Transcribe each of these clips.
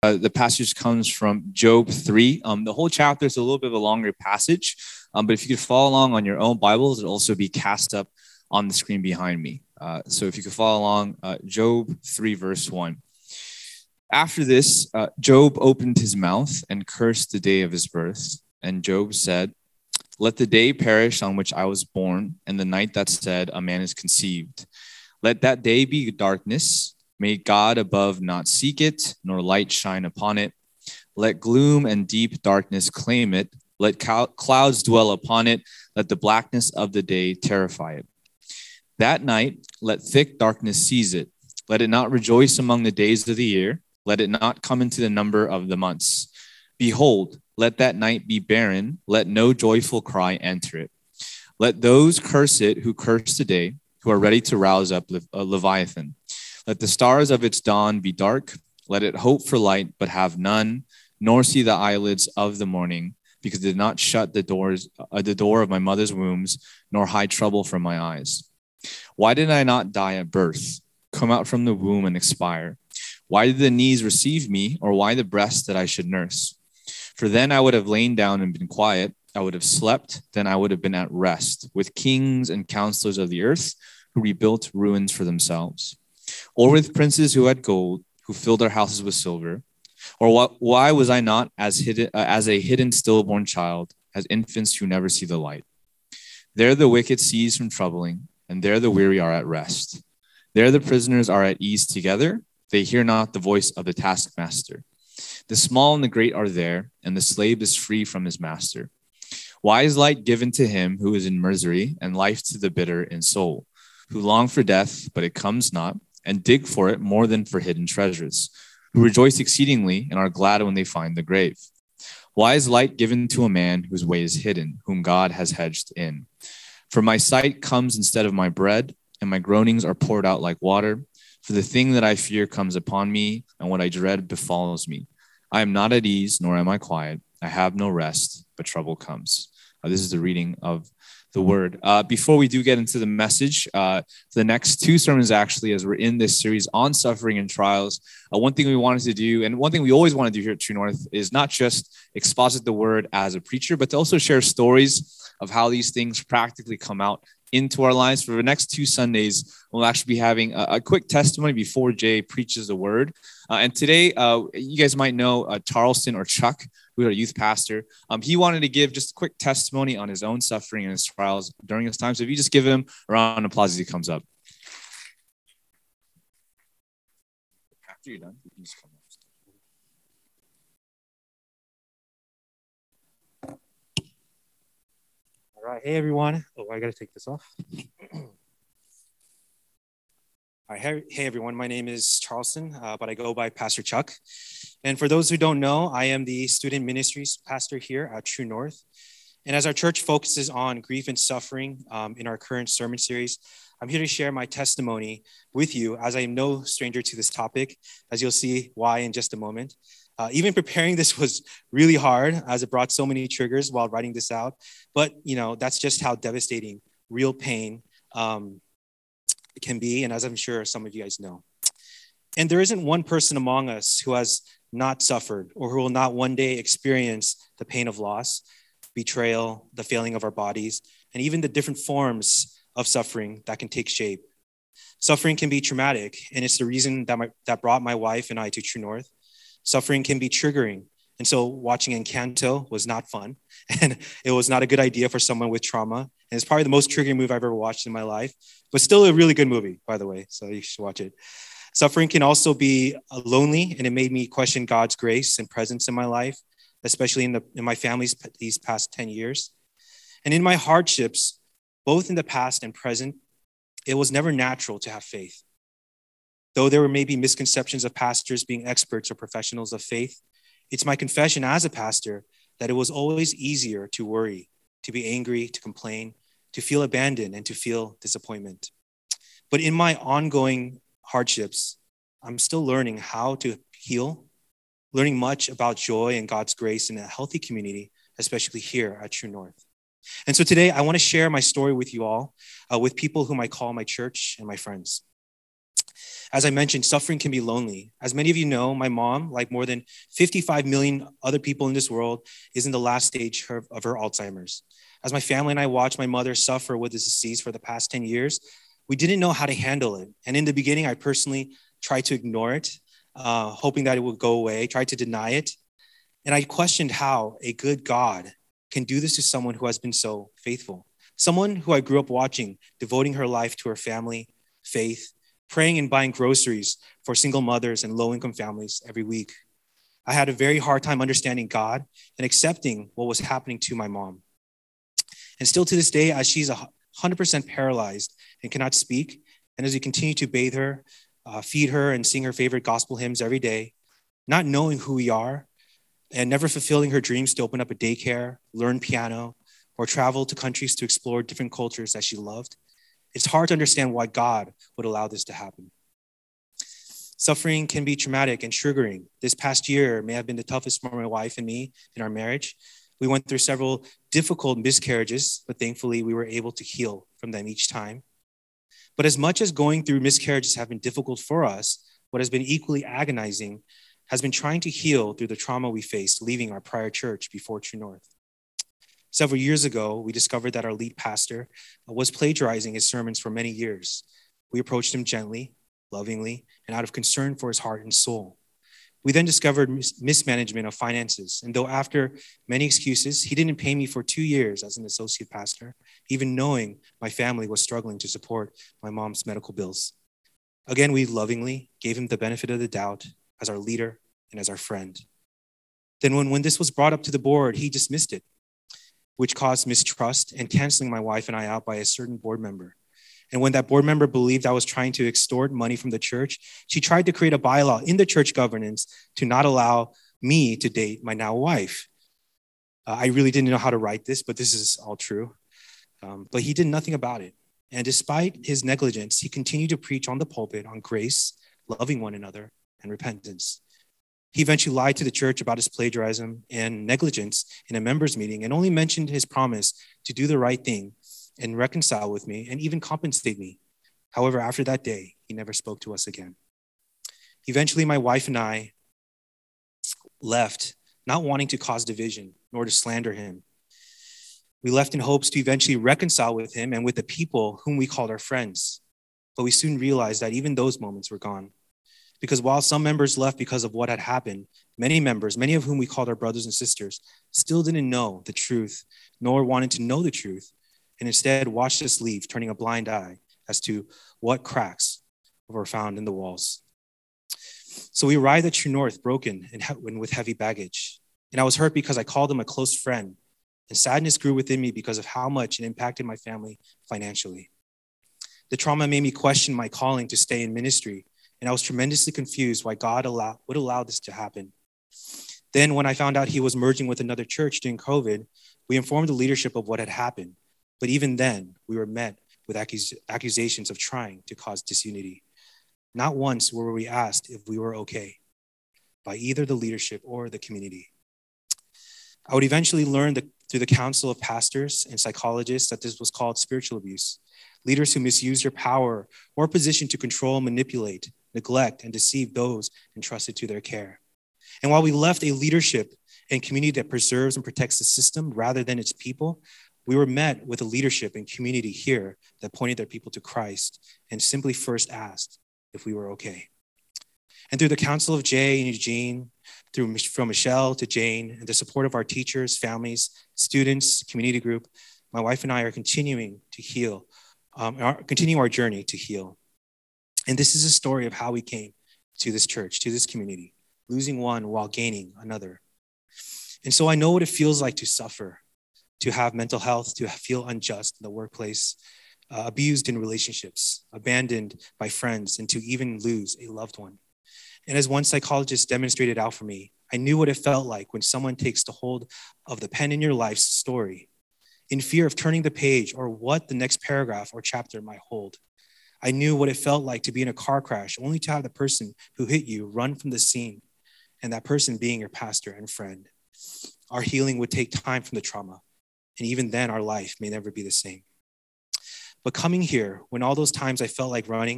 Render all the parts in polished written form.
The passage comes from Job 3. The whole chapter is a little bit of a longer passage, but if you could follow along on your own Bibles, it'll also be cast up on the screen behind me. So if you could follow along, Job 3, verse 1. After this, Job opened his mouth and cursed the day of his birth. And Job said, "Let the day perish on which I was born, and the night that said, a man is conceived. Let that day be darkness. May God above not seek it, nor light shine upon it. Let gloom and deep darkness claim it. Let clouds dwell upon it. Let the blackness of the day terrify it. That night, let thick darkness seize it. Let it not rejoice among the days of the year. Let it not come into the number of the months. Behold, let that night be barren. Let no joyful cry enter it. Let those curse it who curse the day, who are ready to rouse up a Leviathan. Let the stars of its dawn be dark. Let it hope for light, but have none, nor see the eyelids of the morning, because it did not shut the door of my mother's wombs, nor hide trouble from my eyes. Why did I not die at birth, come out from the womb and expire? Why did the knees receive me, or why the breast that I should nurse? For then I would have lain down and been quiet. I would have slept, then I would have been at rest, with kings and counselors of the earth, who rebuilt ruins for themselves. Or with princes who had gold, who filled their houses with silver. Or why was I not as a hidden stillborn child, as infants who never see the light? There the wicked cease from troubling, and there the weary are at rest. There the prisoners are at ease together. They hear not the voice of the taskmaster. The small and the great are there, and the slave is free from his master. Why is light given to him who is in misery, and life to the bitter in soul, who long for death, but it comes not, and dig for it more than for hidden treasures, who rejoice exceedingly and are glad when they find the grave? Why is light given to a man whose way is hidden, whom God has hedged in? For my sight comes instead of my bread, and my groanings are poured out like water. For the thing that I fear comes upon me, and what I dread befalls me. I am not at ease, nor am I quiet. I have no rest, but trouble comes." This is the reading of the word. Before we do get into the message, the next two sermons, actually, as we're in this series on suffering and trials, one thing we wanted to do, and one thing we always want to do here at True North, is not just exposit the word as a preacher, but to also share stories of how these things practically come out into our lives. For the next two Sundays, we'll actually be having a quick testimony before Jay preaches the word. And today, you guys might know Charleston, or Chuck, who's our youth pastor. He wanted to give just a quick testimony on his own suffering and his trials during this time. So if you just give him a round of applause as he comes up. After you're done, you can just come up. All right. Hey, everyone. Oh, I got to take this off. All right. Hey, everyone. My name is Charleston, but I go by Pastor Chuck. And for those who don't know, I am the student ministries pastor here at True North. And as our church focuses on grief and suffering in our current sermon series, I'm here to share my testimony with you, as I am no stranger to this topic, as you'll see why in just a moment. Even preparing this was really hard, as it brought so many triggers while writing this out. But, that's just how devastating real pain can be, and as I'm sure some of you guys know. And there isn't one person among us who has not suffered, or who will not one day experience the pain of loss, betrayal, the failing of our bodies, and even the different forms of suffering that can take shape. Suffering can be traumatic, and it's the reason that brought my wife and I to True North. Suffering can be triggering, and so watching Encanto was not fun, and it was not a good idea for someone with trauma, and it's probably the most triggering movie I've ever watched in my life, but still a really good movie, by the way, so you should watch it. Suffering can also be lonely, and it made me question God's grace and presence in my life, especially in my family's these past 10 years. And in my hardships, both in the past and present, it was never natural to have faith. Though there were maybe misconceptions of pastors being experts or professionals of faith, it's my confession as a pastor that it was always easier to worry, to be angry, to complain, to feel abandoned, and to feel disappointment. But in my ongoing hardships, I'm still learning how to heal, learning much about joy and God's grace in a healthy community, especially here at True North. And so today I want to share my story with you all, with people whom I call my church and my friends. As I mentioned, suffering can be lonely. As many of you know, my mom, like more than 55 million other people in this world, is in the last stage of her Alzheimer's. As my family and I watched my mother suffer with this disease for the past 10 years, we didn't know how to handle it. And in the beginning, I personally tried to ignore it, hoping that it would go away, tried to deny it. And I questioned how a good God can do this to someone who has been so faithful. Someone who I grew up watching, devoting her life to her family, faith, praying and buying groceries for single mothers and low-income families every week. I had a very hard time understanding God and accepting what was happening to my mom. And still to this day, as she's 100% paralyzed and cannot speak, and as we continue to bathe her, feed her, and sing her favorite gospel hymns every day, not knowing who we are, and never fulfilling her dreams to open up a daycare, learn piano, or travel to countries to explore different cultures that she loved, it's hard to understand why God would allow this to happen. Suffering can be traumatic and triggering. This past year may have been the toughest for my wife and me in our marriage. We went through several difficult miscarriages, but thankfully we were able to heal from them each time. But as much as going through miscarriages have been difficult for us, what has been equally agonizing has been trying to heal through the trauma we faced leaving our prior church before True North. Several years ago, we discovered that our lead pastor was plagiarizing his sermons for many years. We approached him gently, lovingly, and out of concern for his heart and soul. We then discovered mismanagement of finances. And though after many excuses, he didn't pay me for 2 years as an associate pastor, even knowing my family was struggling to support my mom's medical bills. Again, we lovingly gave him the benefit of the doubt as our leader and as our friend. Then when this was brought up to the board, he dismissed it, which caused mistrust and canceling my wife and I out by a certain board member. And when that board member believed I was trying to extort money from the church, she tried to create a bylaw in the church governance to not allow me to date my now wife. I really didn't know how to write this, but this is all true. But he did nothing about it. And despite his negligence, he continued to preach on the pulpit on grace, loving one another, and repentance. He eventually lied to the church about his plagiarism and negligence in a members' meeting and only mentioned his promise to do the right thing and reconcile with me and even compensate me. However, after that day, he never spoke to us again. Eventually, my wife and I left, not wanting to cause division nor to slander him. We left in hopes to eventually reconcile with him and with the people whom we called our friends. But we soon realized that even those moments were gone. Because while some members left because of what had happened, many members, many of whom we called our brothers and sisters, still didn't know the truth, nor wanted to know the truth, and instead watched us leave, turning a blind eye as to what cracks were found in the walls. So we arrived at True North broken and with heavy baggage. And I was hurt because I called him a close friend, and sadness grew within me because of how much it impacted my family financially. The trauma made me question my calling to stay in ministry, and I was tremendously confused why God would allow this to happen. Then when I found out he was merging with another church during COVID, we informed the leadership of what had happened. But even then, we were met with accusations of trying to cause disunity. Not once were we asked if we were okay by either the leadership or the community. I would eventually learn through the counsel of pastors and psychologists that this was called spiritual abuse. Leaders who misuse your power or position to control, manipulate, neglect, and deceive those entrusted to their care. And while we left a leadership and community that preserves and protects the system rather than its people, we were met with a leadership and community here that pointed their people to Christ and simply first asked if we were okay. And through the counsel of Jay and Eugene, from Michelle to Jane, and the support of our teachers, families, students, community group, my wife and I are continuing to heal, continue our journey to heal. And this is a story of how we came to this church, to this community, losing one while gaining another. And so I know what it feels like to suffer, to have mental health, to feel unjust in the workplace, abused in relationships, abandoned by friends, and to even lose a loved one. And as one psychologist demonstrated out for me, I knew what it felt like when someone takes the hold of the pen in your life's story, in fear of turning the page or what the next paragraph or chapter might hold. I knew what it felt like to be in a car crash, only to have the person who hit you run from the scene, and that person being your pastor and friend. Our healing would take time from the trauma, and even then, our life may never be the same. But coming here, when all those times I felt like running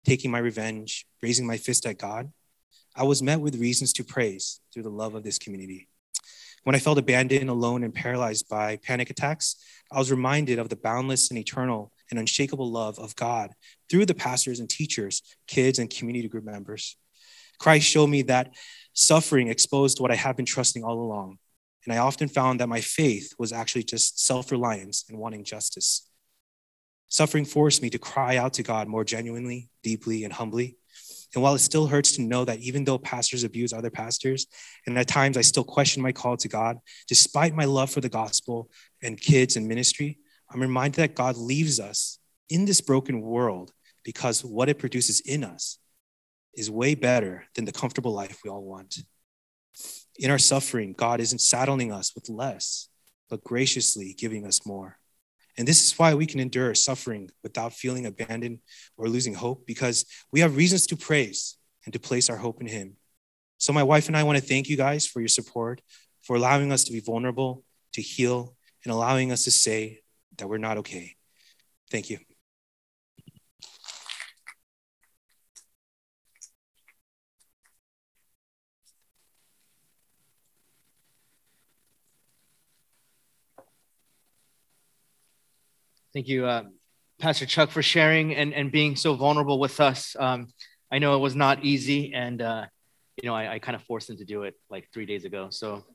taking my revenge, raising my fist at God, I was met with reasons to praise through the love of this community. When I felt abandoned, alone, and paralyzed by panic attacks, I was reminded of the boundless and eternal and unshakable love of God through the pastors and teachers, kids, and community group members. Christ showed me that suffering exposed what I have been trusting all along. And I often found that my faith was actually just self-reliance and wanting justice. Suffering forced me to cry out to God more genuinely, deeply, and humbly. And while it still hurts to know that even though pastors abuse other pastors, and at times I still question my call to God, despite my love for the gospel and kids and ministry, I'm reminded that God leaves us in this broken world because what it produces in us is way better than the comfortable life we all want. In our suffering, God isn't saddling us with less, but graciously giving us more. And this is why we can endure suffering without feeling abandoned or losing hope, because we have reasons to praise and to place our hope in him. So my wife and I want to thank you guys for your support, for allowing us to be vulnerable, to heal, and allowing us to say that we're not okay. Thank you. Thank you, Pastor Chuck, for sharing and being so vulnerable with us. I know it was not easy, and I kind of forced him to do it like 3 days ago.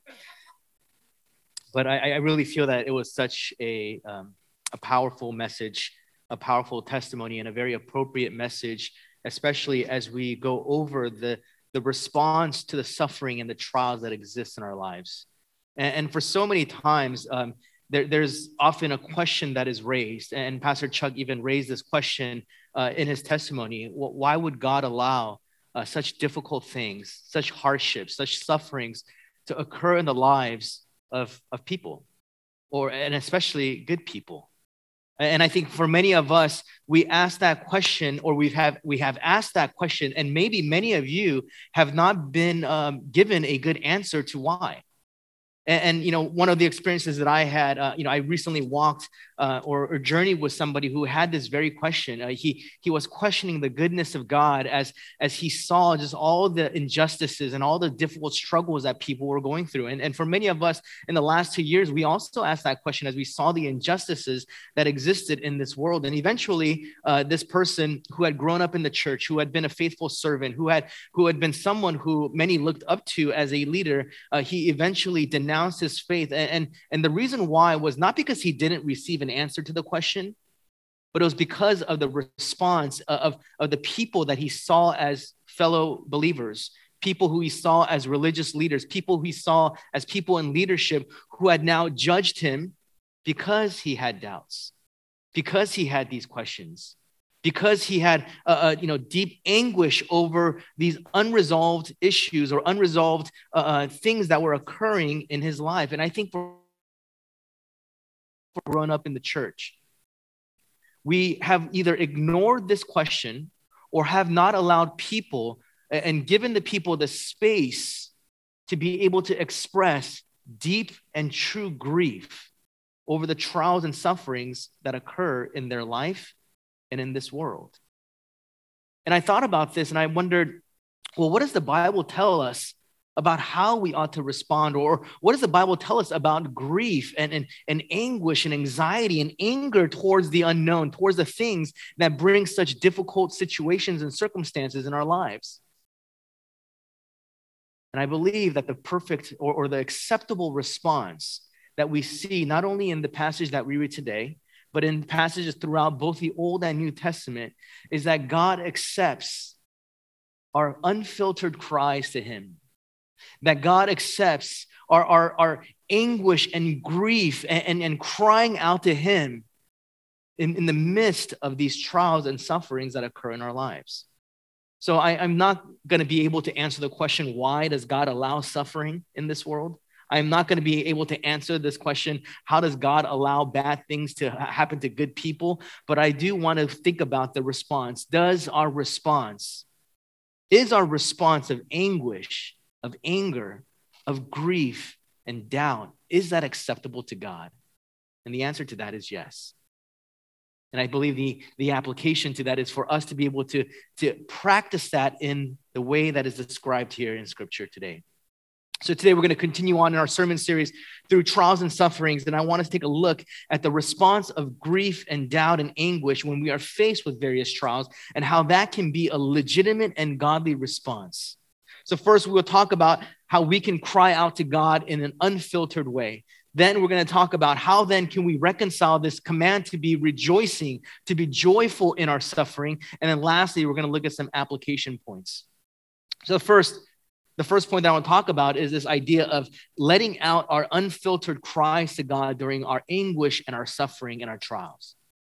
But I really feel that it was such a powerful message, a powerful testimony, and a very appropriate message, especially as we go over the response to the suffering and the trials that exist in our lives. And for so many times, there's often a question that is raised, and Pastor Chuck even raised this question in his testimony. Why would God allow such difficult things, such hardships, such sufferings to occur in the lives of people, and especially good people? And I think for many of us, we ask that question, or we have asked that question, and maybe many of you have not been given a good answer to why. And one of the experiences that I had, I recently walked or journeyed with somebody who had this very question. He was questioning the goodness of God as he saw just all the injustices and all the difficult struggles that people were going through. And for many of us in the last 2 years, we also asked that question as we saw the injustices that existed in this world. And eventually, this person who had grown up in the church, who had been a faithful servant, who had been someone who many looked up to as a leader, he eventually denounced his faith. And the reason why was not because he didn't receive an answer to the question, but it was because of the response of the people that he saw as fellow believers, people who he saw as religious leaders, people who he saw as people in leadership who had now judged him because he had doubts, because he had these questions, because he had deep anguish over these unresolved issues or unresolved things that were occurring in his life. And I think for growing up in the church, we have either ignored this question or have not allowed people and given the people the space to be able to express deep and true grief over the trials and sufferings that occur in their life and in this world. And I thought about this and I wondered, well, what does the Bible tell us about how we ought to respond? Or what does the Bible tell us about grief and anguish and anxiety and anger towards the unknown, towards the things that bring such difficult situations and circumstances in our lives? And I believe that the perfect or the acceptable response that we see not only in the passage that we read today, but in passages throughout both the Old and New Testament, is that God accepts our unfiltered cries to him, that God accepts our anguish and grief and crying out to him in the midst of these trials and sufferings that occur in our lives. So I'm not going to be able to answer the question, why does God allow suffering in this world? I'm not going to be able to answer this question, how does God allow bad things to happen to good people? But I do want to think about the response. Is our response of anguish, of anger, of grief, and doubt, is that acceptable to God? And the answer to that is yes. And I believe the application to that is for us to be able to practice that in the way that is described here in Scripture today. So today we're going to continue on in our sermon series through trials and sufferings. And I want us to take a look at the response of grief and doubt and anguish when we are faced with various trials and how that can be a legitimate and godly response. So first, we will talk about how we can cry out to God in an unfiltered way. Then we're going to talk about how then can we reconcile this command to be rejoicing, to be joyful in our suffering. And then lastly, we're going to look at some application points. So the first point that I want to talk about is this idea of letting out our unfiltered cries to God during our anguish and our suffering and our trials.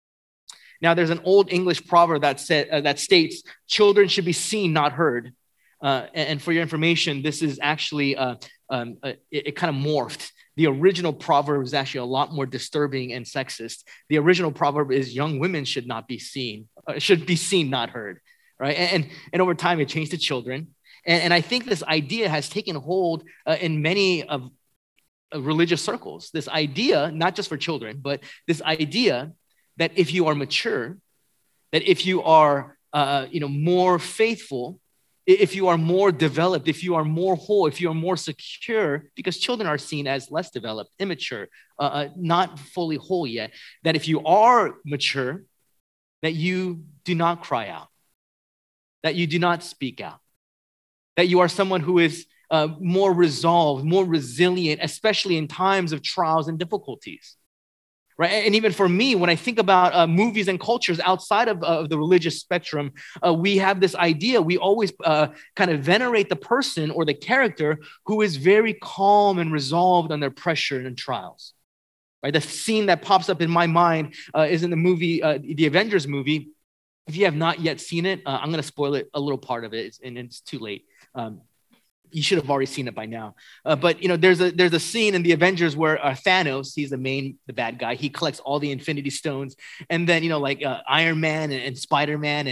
Now, there's an old English proverb that states, children should be seen, not heard. And for your information, this is actually, it kind of morphed. The original proverb is actually a lot more disturbing and sexist. The original proverb is young women should be seen, not heard, right? And over time, it changed to children. And I think this idea has taken hold in many of religious circles. This idea, not just for children, but this idea that if you are mature, that if you are, more faithful, if you are more developed, if you are more whole, if you are more secure, because children are seen as less developed, immature, not fully whole yet, that if you are mature, that you do not cry out, that you do not speak out, that you are someone who is more resolved, more resilient, especially in times of trials and difficulties, right? And even for me, when I think about movies and cultures outside of the religious spectrum, we have this idea, we always kind of venerate the person or the character who is very calm and resolved under pressure and trials, right? The scene that pops up in my mind is in the movie, the Avengers movie. If you have not yet seen it, I'm going to spoil it, a little part of it, and it's too late. You should have already seen it by now. But there's a scene in the Avengers where Thanos, he's the bad guy. He collects all the Infinity Stones, and then Iron Man and Spider-Man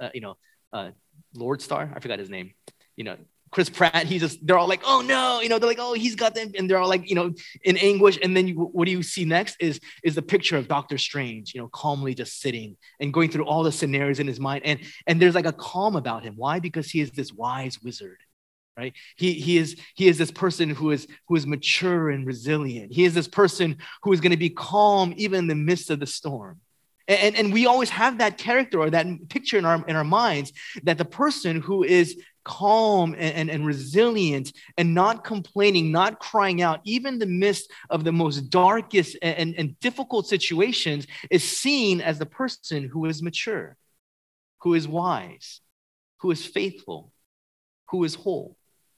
and Lord Star, I forgot his name. Chris Pratt, they're all like, oh no, they're like, oh, he's got them, and they're all like, in anguish. And then what do you see next is the picture of Doctor Strange, calmly just sitting and going through all the scenarios in his mind. And there's like a calm about him. Why? Because he is this wise wizard, right? He is this person who is mature and resilient. He is this person who is going to be calm even in the midst of the storm. And we always have that character or that picture in our minds, that the person who is calm and resilient and not complaining, not crying out, even in the midst of the most darkest and difficult situations, is seen as the person who is mature, who is wise, who is faithful, who is whole.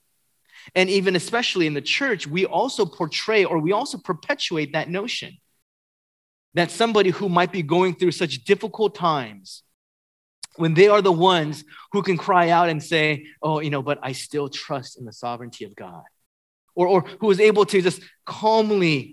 And even especially in the church, we also portray or we also perpetuate that notion that somebody who might be going through such difficult times, when they are the ones who can cry out and say, oh, but I still trust in the sovereignty of God. Or who is able to just calmly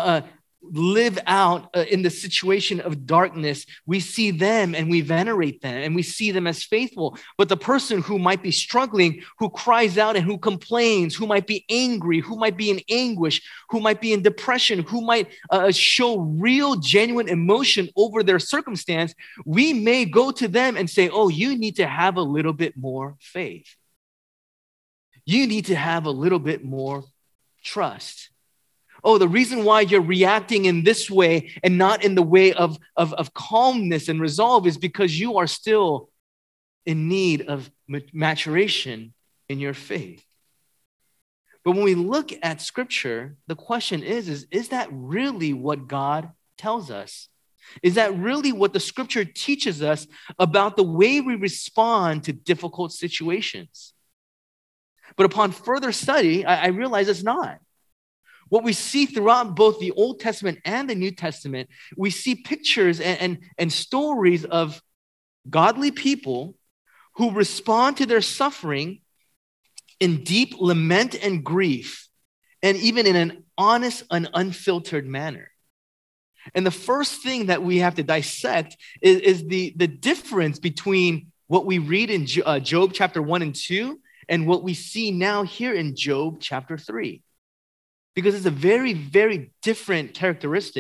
live out in the situation of darkness, we see them and we venerate them and we see them as faithful. But the person who might be struggling, who cries out and who complains, who might be angry, who might be in anguish, who might be in depression, who might show real, genuine emotion over their circumstance, we may go to them and say, oh, you need to have a little bit more faith. You need to have a little bit more trust. Oh, the reason why you're reacting in this way and not in the way of calmness and resolve is because you are still in need of maturation in your faith. But when we look at Scripture, the question is that really what God tells us? Is that really what the Scripture teaches us about the way we respond to difficult situations? But upon further study, I realize it's not. What we see throughout both the Old Testament and the New Testament, we see pictures and stories of godly people who respond to their suffering in deep lament and grief, and even in an honest and unfiltered manner. And the first thing that we have to dissect is the difference between what we read in Job chapter 1 and 2 and what we see now here in Job chapter 3. Because it's a very, very different characteristic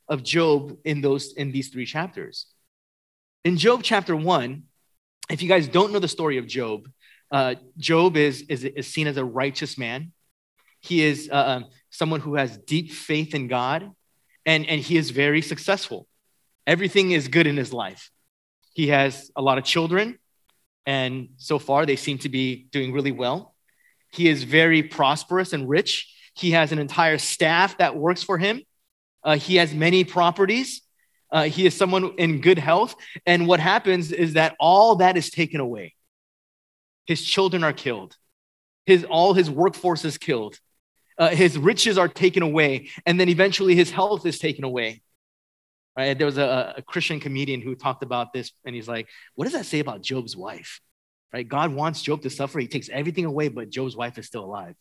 of Job in these 3 chapters. In Job chapter 1, if you guys don't know the story of Job, Job is seen as a righteous man. He is someone who has deep faith in God, and he is very successful. Everything is good in his life. He has a lot of children, and so far they seem to be doing really well. He is very prosperous and rich. He has an entire staff that works for him. He has many properties. He is someone in good health. And what happens is that all that is taken away. His children are killed. All his workforce is killed. His riches are taken away. And then eventually his health is taken away. Right? There was a Christian comedian who talked about this, and he's like, what does that say about Job's wife? Right? God wants Job to suffer. He takes everything away, but Job's wife is still alive.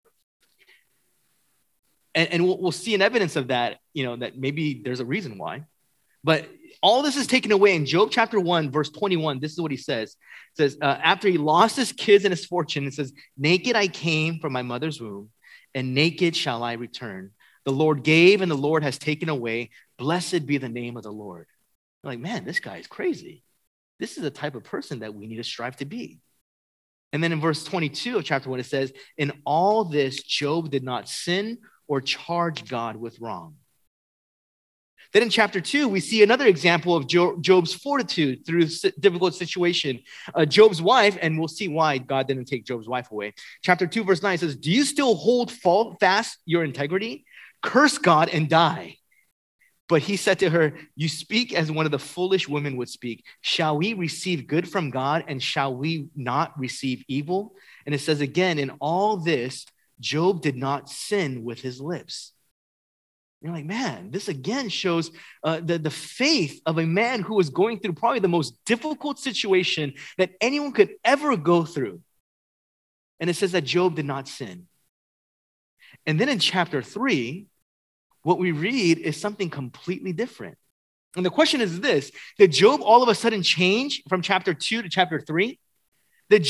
And we'll see an evidence of that, that maybe there's a reason why. But all this is taken away in Job chapter 1, verse 21. This is what he says. It says, after he lost his kids and his fortune, it says, naked I came from my mother's womb, and naked shall I return. The Lord gave, and the Lord has taken away. Blessed be the name of the Lord. You're like, man, this guy is crazy. This is the type of person that we need to strive to be. And then in verse 22 of chapter 1, it says, in all this, Job did not sin or charge God with wrong. Then in chapter 2, we see another example of Job's fortitude through a difficult situation. Job's wife, and we'll see why God didn't take Job's wife away. Chapter 2, verse 9 says, do you still hold fast your integrity? Curse God and die. But he said to her, you speak as one of the foolish women would speak. Shall we receive good from God, and shall we not receive evil? And it says again, in all this, Job did not sin with his lips. You're like, man, this again shows the faith of a man who was going through probably the most difficult situation that anyone could ever go through. And it says that Job did not sin. And then in chapter 3, what we read is something completely different. And the question is this: did Job all of a sudden change from chapter 2 to chapter 3? Does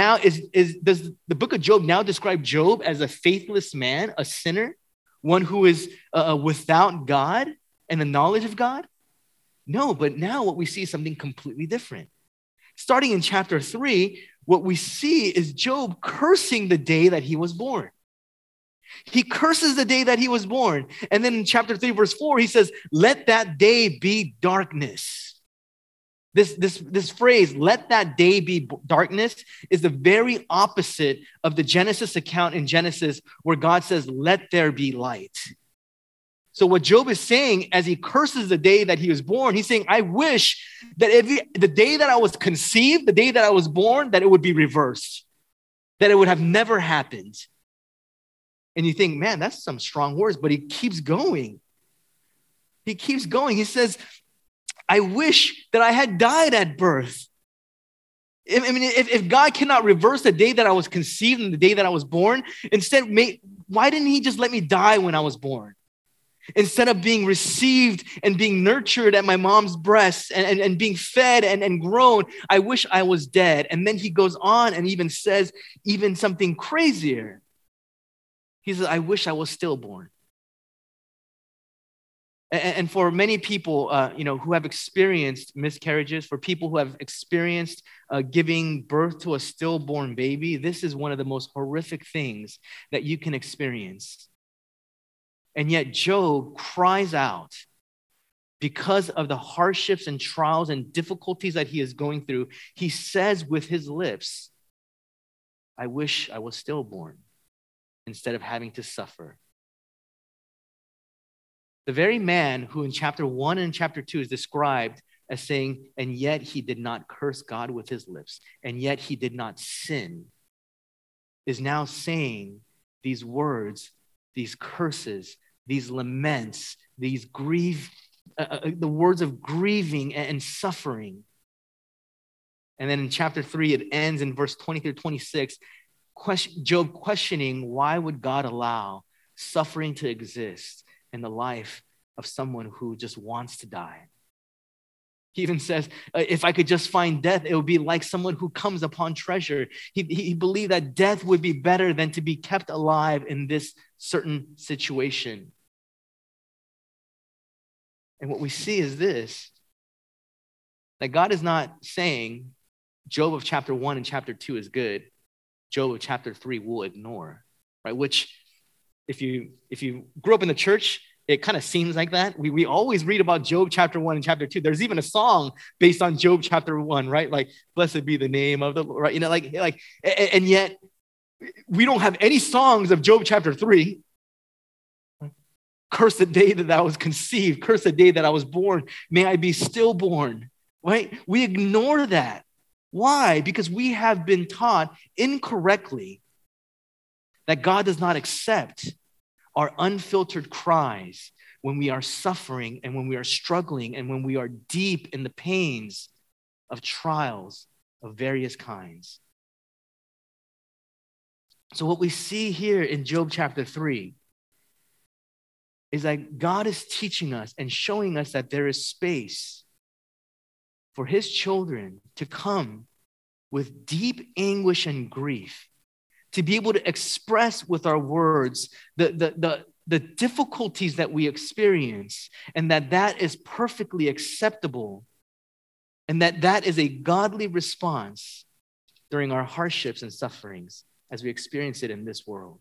the book of Job now describe Job as a faithless man, a sinner, one who is without God and the knowledge of God? No, but now what we see is something completely different. Starting in chapter 3, what we see is Job cursing the day that he was born. He curses the day that he was born. And then in chapter 3, verse 4, he says, let that day be darkness. This phrase, let that day be darkness, is the very opposite of the Genesis account in Genesis where God says, let there be light. So what Job is saying as he curses the day that he was born, he's saying, I wish that the day that I was conceived, the day that I was born, that it would be reversed, that it would have never happened. And you think, man, that's some strong words, but he keeps going. He keeps going. He says, I wish that I had died at birth. I mean, if God cannot reverse the day that I was conceived and the day that I was born, instead, why didn't he just let me die when I was born? Instead of being received and being nurtured at my mom's breasts and being fed and grown, I wish I was dead. And then he goes on and even says even something crazier. He says, I wish I was stillborn. And for many people, who have experienced miscarriages, for people who have experienced giving birth to a stillborn baby, this is one of the most horrific things that you can experience. And yet Job cries out because of the hardships and trials and difficulties that he is going through. He says with his lips, I wish I was stillborn instead of having to suffer. The very man who in chapter 1 and chapter 2 is described as saying, and yet he did not curse God with his lips, and yet he did not sin, is now saying these words, these curses, these laments, these the words of grieving and suffering. And then in chapter 3, it ends in verse 20 through 26, Job questioning, why would God allow suffering to exist in the life of someone who just wants to die? He even says, if I could just find death, it would be like someone who comes upon treasure. He believed that death would be better than to be kept alive in this certain situation. And what we see is this, that God is not saying Job of chapter 1 and chapter 2 is good. Job of chapter 3 will ignore, right? Which, if you grew up in the church, it kind of seems like that. We always read about Job chapter 1 and chapter 2. There's even a song based on Job chapter 1, right? Like, blessed be the name of the Lord, right? You know, and yet we don't have any songs of Job chapter 3. Curse the day that I was conceived. Curse the day that I was born. May I be stillborn, right? We ignore that. Why? Because we have been taught incorrectly that God does not accept our unfiltered cries when we are suffering and when we are struggling and when we are deep in the pains of trials of various kinds. So what we see here in Job chapter 3 is that God is teaching us and showing us that there is space for his children to come with deep anguish and grief, to be able to express with our words the difficulties that we experience, and that is perfectly acceptable, and that is a godly response during our hardships and sufferings as we experience it in this world.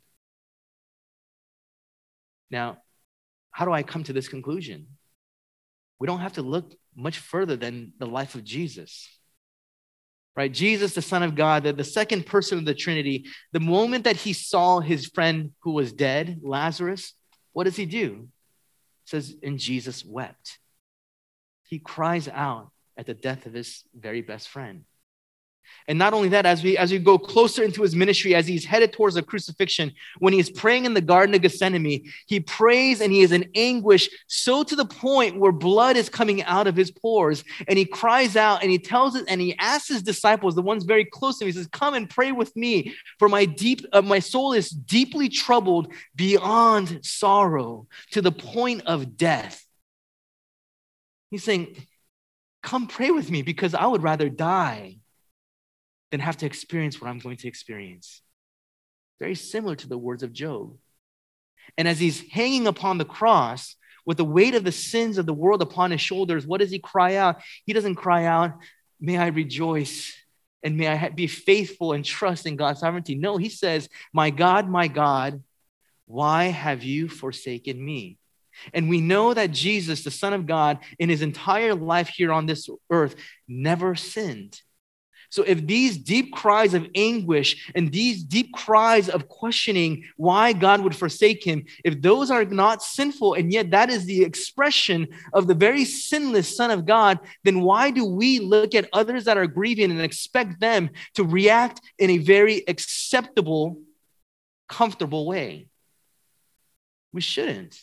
Now, how do I come to this conclusion? We don't have to look much further than the life of Jesus. Right? Jesus, the Son of God, the second person of the Trinity, the moment that he saw his friend who was dead, Lazarus, what does he do? It says, and Jesus wept. He cries out at the death of his very best friend. And not only that, as we go closer into his ministry, as he's headed towards the crucifixion, when he is praying in the Garden of Gethsemane, he prays and he is in anguish, so to the point where blood is coming out of his pores. And he cries out and he tells it, and he asks his disciples, the ones very close to him, he says, come and pray with me, for my soul is deeply troubled beyond sorrow, to the point of death. He's saying, come pray with me, because I would rather die than have to experience what I'm going to experience. Very similar to the words of Job. And as he's hanging upon the cross with the weight of the sins of the world upon his shoulders, what does he cry out? He doesn't cry out, may I rejoice and may I be faithful and trust in God's sovereignty. No, he says, my God, why have you forsaken me? And we know that Jesus, the Son of God, in his entire life here on this earth, never sinned. So if these deep cries of anguish and these deep cries of questioning why God would forsake him, if those are not sinful, and yet that is the expression of the very sinless Son of God, then why do we look at others that are grieving and expect them to react in a very acceptable, comfortable way? We shouldn't.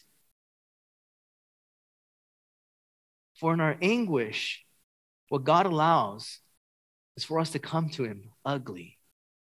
For in our anguish, what God allows is for us to come to him ugly,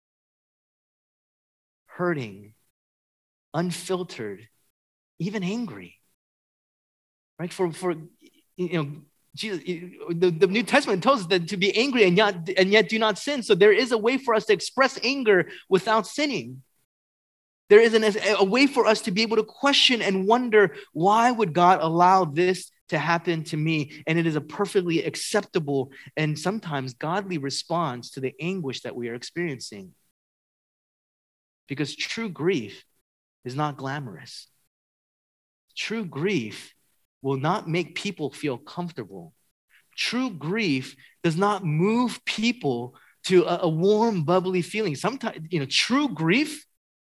hurting, unfiltered, even angry. Right? For Jesus, the New Testament tells us that to be angry and yet do not sin. So there is a way for us to express anger without sinning. There is a way for us to be able to question and wonder, why would God allow this to happen to me? And it is a perfectly acceptable and sometimes godly response to the anguish that we are experiencing. Because true grief is not glamorous. True grief will not make people feel comfortable. True grief does not move people to a warm, bubbly feeling. Sometimes, true grief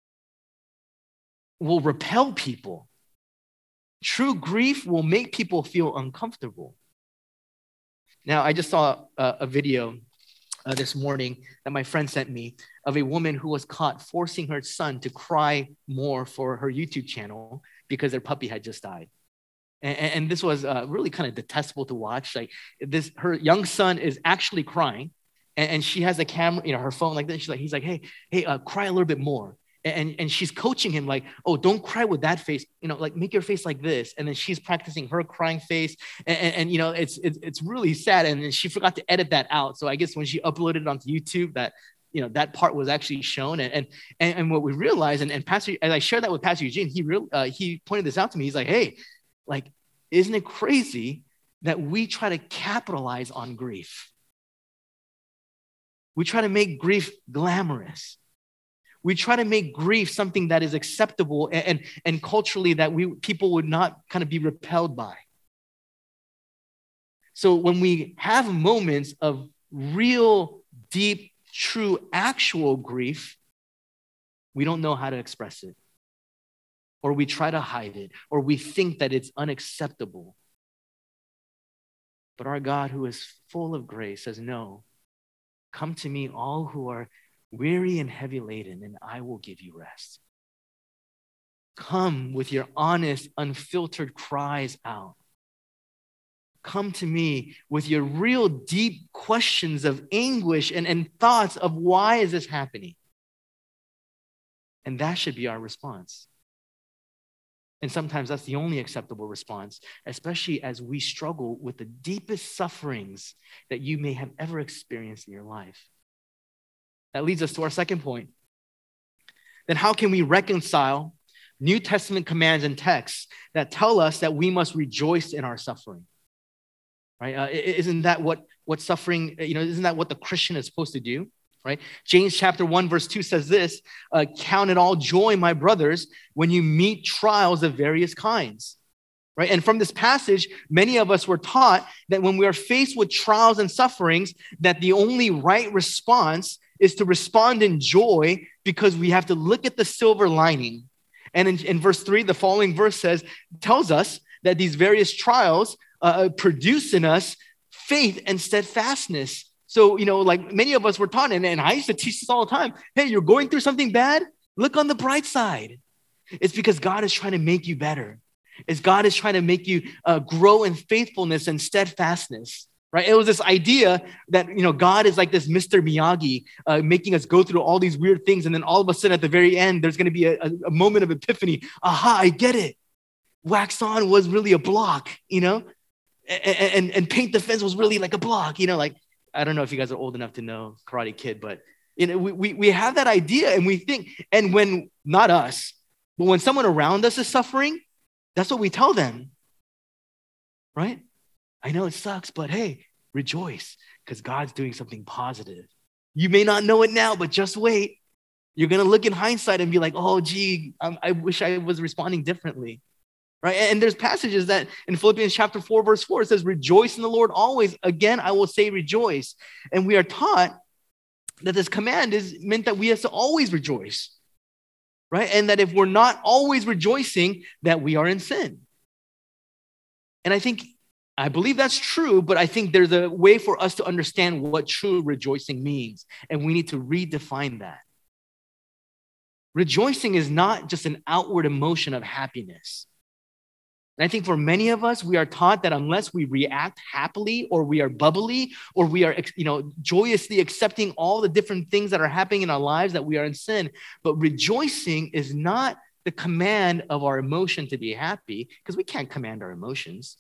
will repel people. True grief will make people feel uncomfortable. Now, I just saw a video this morning that my friend sent me of a woman who was caught forcing her son to cry more for her YouTube channel because their puppy had just died. And this was really kind of detestable to watch. Like her young son is actually crying, and she has a camera, her phone like this. He's like, hey, cry a little bit more. And she's coaching him like, oh, don't cry with that face, like make your face like this. And then she's practicing her crying face. And it's really sad. And then she forgot to edit that out. So I guess when she uploaded it onto YouTube, that part was actually shown. And what we realized, and Pastor, as I shared that with Pastor Eugene, he pointed this out to me. He's like, hey, like Isn't it crazy that we try to capitalize on grief? We try to make grief glamorous. We try to make grief something that is acceptable and culturally that people would not kind of be repelled by. So when we have moments of real, deep, true, actual grief, we don't know how to express it. Or we try to hide it, or we think that it's unacceptable. But our God, who is full of grace, says, no, come to me, all who are weary and heavy laden, and I will give you rest. Come with your honest, unfiltered cries out. Come to me with your real deep questions of anguish and thoughts of why is this happening? And that should be our response. And sometimes that's the only acceptable response, especially as we struggle with the deepest sufferings that you may have ever experienced in your life. That leads us to our second point. Then how can we reconcile New Testament commands and texts that tell us that we must rejoice in our suffering? Right? Isn't that what suffering, isn't that what the Christian is supposed to do? Right? James chapter 1, verse 2 says this, count it all joy, my brothers, when you meet trials of various kinds. Right? And from this passage, many of us were taught that when we are faced with trials and sufferings, that the only right response is to respond in joy because we have to look at the silver lining. And in verse 3, the following verse tells us that these various trials produce in us faith and steadfastness. So, like many of us were taught, and I used to teach this all the time. Hey, you're going through something bad? Look on the bright side. It's because God is trying to make you better. It's God is trying to make you grow in faithfulness and steadfastness, right? It was this idea that, God is like this Mr. Miyagi, making us go through all these weird things. And then all of a sudden at the very end, there's going to be a moment of epiphany. Aha, I get it. Wax on was really a block, and paint the fence was really like a block, like, I don't know if you guys are old enough to know Karate Kid, but we have that idea and we think, and when, not us, but when someone around us is suffering, that's what we tell them, right? I know it sucks, but hey, rejoice because God's doing something positive. You may not know it now, but just wait. You're going to look in hindsight and be like, oh, gee, I wish I was responding differently. Right? And there's passages that in Philippians chapter 4, verse 4, it says, rejoice in the Lord always. Again, I will say rejoice. And we are taught that this command is meant that we have to always rejoice. Right? And that if we're not always rejoicing, that we are in sin. And I believe that's true, but I think there's a way for us to understand what true rejoicing means. And we need to redefine that. Rejoicing is not just an outward emotion of happiness. And I think for many of us, we are taught that unless we react happily or we are bubbly or we are, joyously accepting all the different things that are happening in our lives, that we are in sin. But rejoicing is not the command of our emotion to be happy, because we can't command our emotions.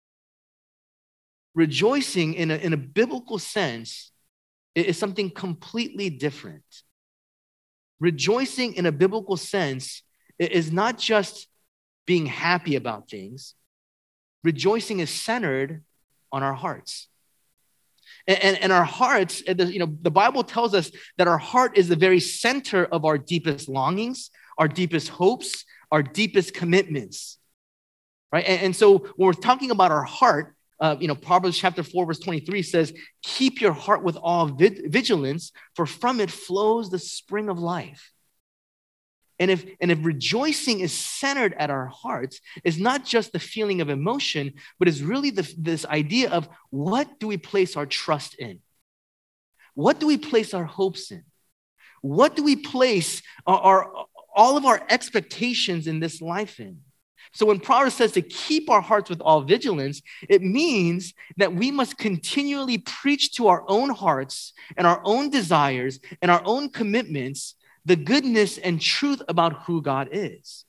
Rejoicing in a biblical sense is something completely different. Rejoicing in a biblical sense is not just being happy about things. Rejoicing is centered on our hearts. And our hearts, the Bible tells us that our heart is the very center of our deepest longings, our deepest hopes, our deepest commitments, right? And so when we're talking about our heart, Proverbs chapter 4, verse 23 says, keep your heart with all vigilance, for from it flows the spring of life. And if rejoicing is centered at our hearts, it's not just the feeling of emotion, but it's really this idea of what do we place our trust in? What do we place our hopes in? What do we place all of our expectations in this life in? So when Proverbs says to keep our hearts with all vigilance, it means that we must continually preach to our own hearts and our own desires and our own commitments the goodness and truth about who God is.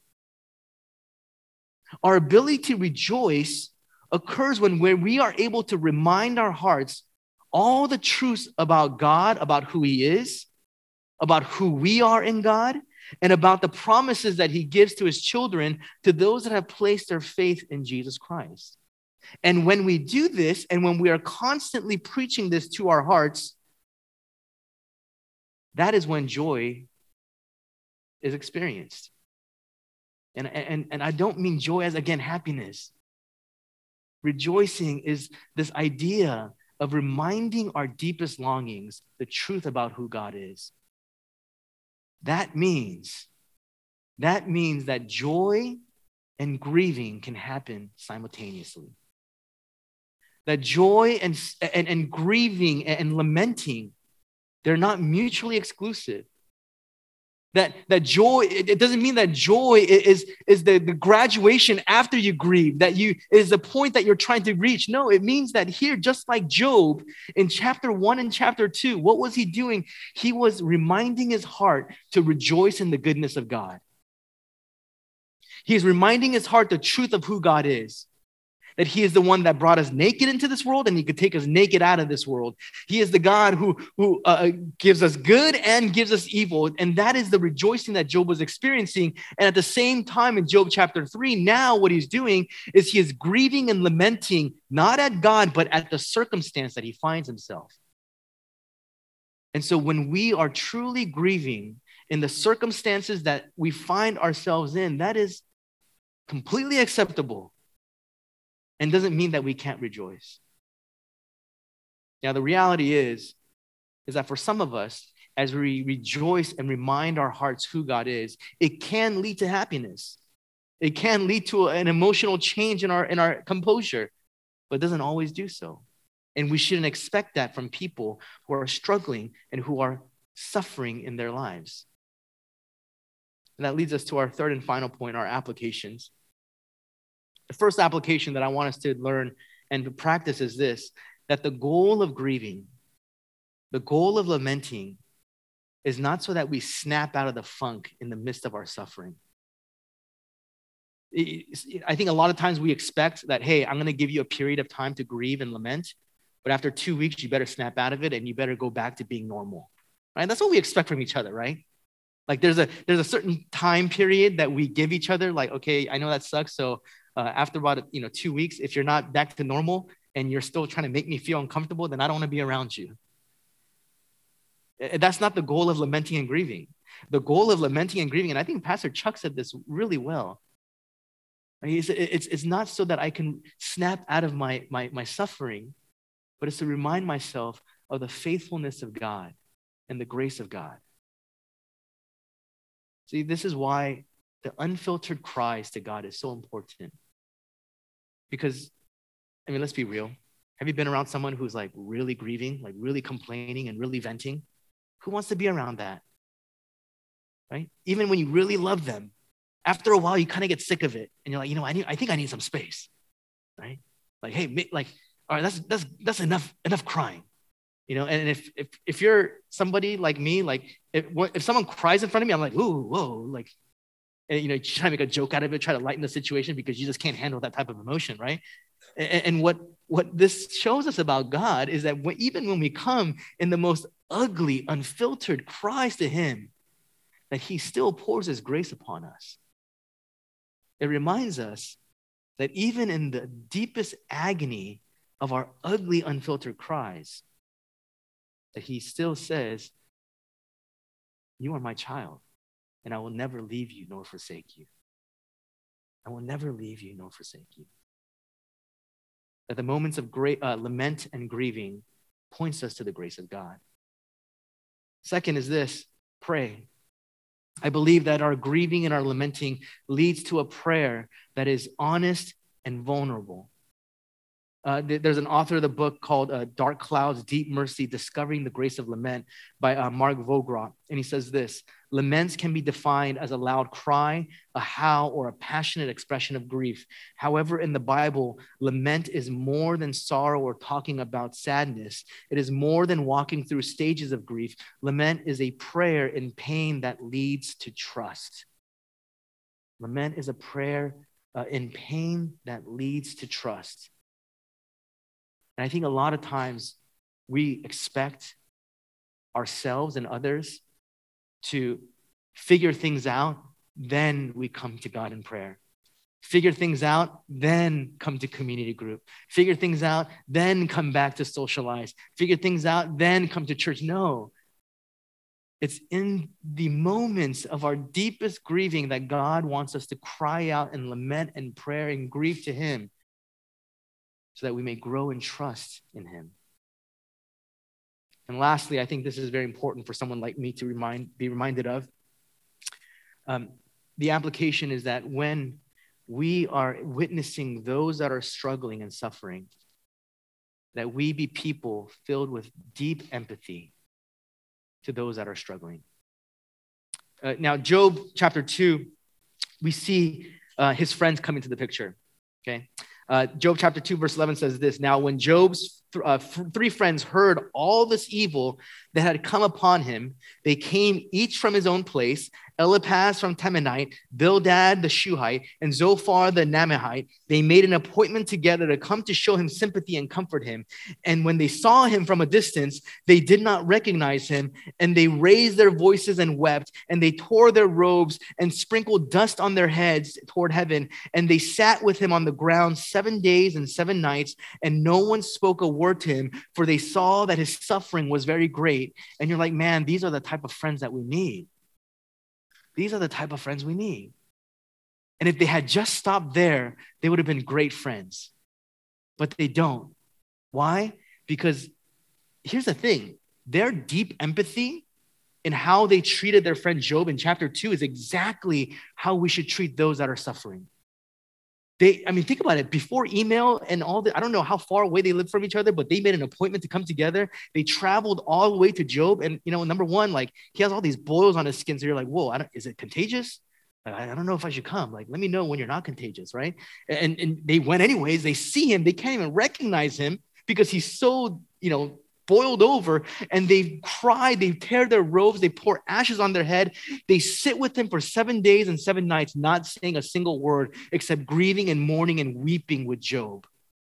Our ability to rejoice occurs when we are able to remind our hearts all the truths about God, about who He is, about who we are in God, and about the promises that he gives to his children, to those that have placed their faith in Jesus Christ. And when we do this, and when we are constantly preaching this to our hearts, that is when joy is experienced. And I don't mean joy as, again, happiness. Rejoicing is this idea of reminding our deepest longings the truth about who God is. That means that joy and grieving can happen simultaneously. That joy and grieving and lamenting, they're not mutually exclusive. That joy, it doesn't mean that joy is the graduation after you grieve, that is the point that you're trying to reach. No, it means that here, just like Job in chapter 1 and chapter 2, what was he doing? He was reminding his heart to rejoice in the goodness of God. He's reminding his heart the truth of who God is. That he is the one that brought us naked into this world and he could take us naked out of this world. He is the God who gives us good and gives us evil. And that is the rejoicing that Job was experiencing. And at the same time in Job chapter 3, now what he's doing is he is grieving and lamenting, not at God, but at the circumstance that he finds himself. And so when we are truly grieving in the circumstances that we find ourselves in, that is completely acceptable. And doesn't mean that we can't rejoice. Now, the reality is that for some of us, as we rejoice and remind our hearts who God is, it can lead to happiness. It can lead to an emotional change in our composure, but it doesn't always do so. And we shouldn't expect that from people who are struggling and who are suffering in their lives. And that leads us to our third and final point, our applications. The first application that I want us to learn and to practice is this, that the goal of grieving, the goal of lamenting is not so that we snap out of the funk in the midst of our suffering. I think a lot of times we expect that, hey, I'm going to give you a period of time to grieve and lament, but after 2 weeks, you better snap out of it and you better go back to being normal, right? That's what we expect from each other, right? Like there's a certain time period that we give each other, like, okay, I know that sucks, so after about 2 weeks, if you're not back to normal and you're still trying to make me feel uncomfortable, then I don't want to be around you. That's not the goal of lamenting and grieving. The goal of lamenting and grieving, and I think Pastor Chuck said this really well. It's not so that I can snap out of my suffering, but it's to remind myself of the faithfulness of God and the grace of God. See, this is why the unfiltered cries to God is so important. Because, let's be real. Have you been around someone who's like really grieving, like really complaining and really venting? Who wants to be around that? Right? Even when you really love them, after a while, you kind of get sick of it. And you're like, I think I need some space. Right? Like, hey, all right, that's enough crying. And if you're somebody like me, like if someone cries in front of me, I'm like, ooh, whoa, like, and, you try to make a joke out of it, try to lighten the situation because you just can't handle that type of emotion, right? And what this shows us about God is that even when we come in the most ugly, unfiltered cries to him, that he still pours his grace upon us. It reminds us that even in the deepest agony of our ugly, unfiltered cries, that he still says, you are my child. And I will never leave you nor forsake you. I will never leave you nor forsake you. That the moments of great lament and grieving points us to the grace of God. Second is this, pray. I believe that our grieving and our lamenting leads to a prayer that is honest and vulnerable. There's an author of the book called Dark Clouds, Deep Mercy, Discovering the Grace of Lament by Mark Vograt. And he says this, laments can be defined as a loud cry, a howl, or a passionate expression of grief. However, in the Bible, lament is more than sorrow or talking about sadness. It is more than walking through stages of grief. Lament is a prayer in pain that leads to trust. Lament is a prayer in pain that leads to trust. And I think a lot of times we expect ourselves and others to figure things out, then we come to God in prayer. Figure things out, then come to community group. Figure things out, then come back to socialize. Figure things out, then come to church. No. It's in the moments of our deepest grieving that God wants us to cry out and lament and prayer and grieve to him so that we may grow in trust in him. And lastly, I think this is very important for someone like me to be reminded of. The application is that when we are witnessing those that are struggling and suffering, that we be people filled with deep empathy to those that are struggling. Now, Job chapter 2, we see his friends come into the picture, okay? Job chapter 2, verse 11 says this, now when Job's three friends heard all this evil that had come upon him, they came each from his own place, Eliphaz from Temanite, Bildad the Shuhite, and Zophar the Naamahite. They made an appointment together to come to show him sympathy and comfort him. And when they saw him from a distance, they did not recognize him, and they raised their voices and wept, and they tore their robes and sprinkled dust on their heads toward heaven. And they sat with him on the ground 7 days and 7 nights, and no one spoke a word to him, for they saw that his suffering was very great. And you're like, man, these are the type of friends that we need. These are the type of friends we need. And if they had just stopped there, they would have been great friends. But they don't. Why? Because here's the thing. Their deep empathy in how they treated their friend Job in chapter 2 is exactly how we should treat those that are suffering. Think about it. Before email and all that, I don't know how far away they lived from each other, but they made an appointment to come together. They traveled all the way to Job. And, number one, like he has all these boils on his skin. So you're like, whoa, is it contagious? I don't know if I should come. Like, let me know when you're not contagious, right? And they went anyways. They see him. They can't even recognize him because he's so, boiled over, and they cry, they tear their robes, they pour ashes on their head. They sit with him for 7 days and 7 nights, not saying a single word except grieving and mourning and weeping with Job.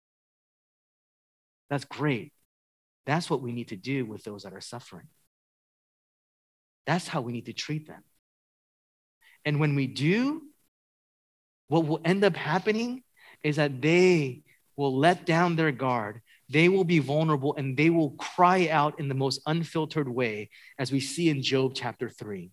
That's great. That's what we need to do with those that are suffering. That's how we need to treat them. And when we do, what will end up happening is that they will let down their guard. They will be vulnerable and they will cry out in the most unfiltered way, as we see in Job chapter 3.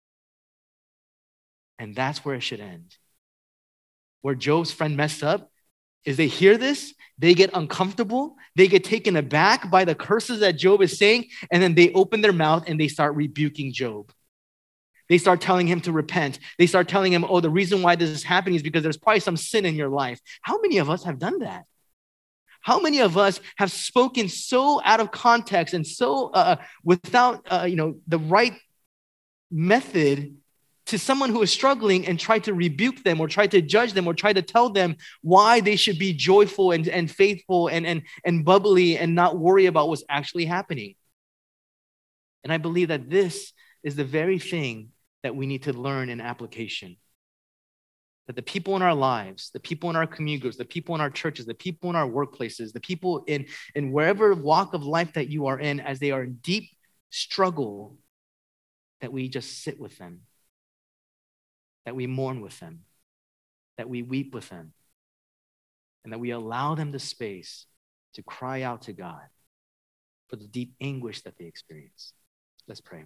And that's where it should end. Where Job's friend messed up is they hear this, they get uncomfortable, they get taken aback by the curses that Job is saying, and then they open their mouth and they start rebuking Job. They start telling him to repent. They start telling him, the reason why this is happening is because there's probably some sin in your life. How many of us have done that? How many of us have spoken so out of context and so without the right method to someone who is struggling and tried to rebuke them or tried to judge them or tried to tell them why they should be joyful and faithful and bubbly and not worry about what's actually happening? And I believe that this is the very thing that we need to learn in application. That the people in our lives, the people in our community groups, the people in our churches, the people in our workplaces, the people in wherever walk of life that you are in, as they are in deep struggle, that we just sit with them, that we mourn with them, that we weep with them, and that we allow them the space to cry out to God for the deep anguish that they experience. Let's pray.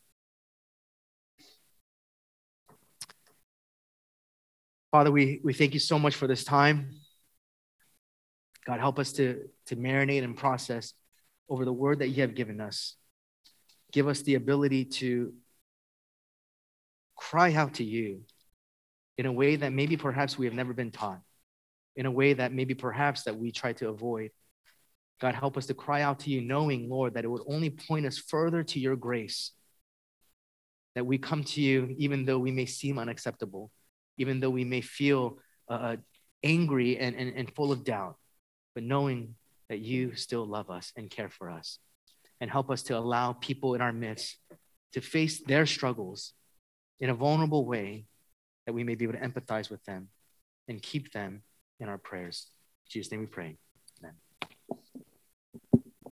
Father, we thank you so much for this time. God, help us to marinate and process over the word that you have given us. Give us the ability to cry out to you in a way that maybe perhaps we have never been taught, in a way that maybe perhaps that we try to avoid. God, help us to cry out to you, knowing, Lord, that it would only point us further to your grace, that we come to you even though we may seem unacceptable, even though we may feel angry and full of doubt, but knowing that you still love us and care for us. And help us to allow people in our midst to face their struggles in a vulnerable way, that we may be able to empathize with them and keep them in our prayers. In Jesus' name we pray.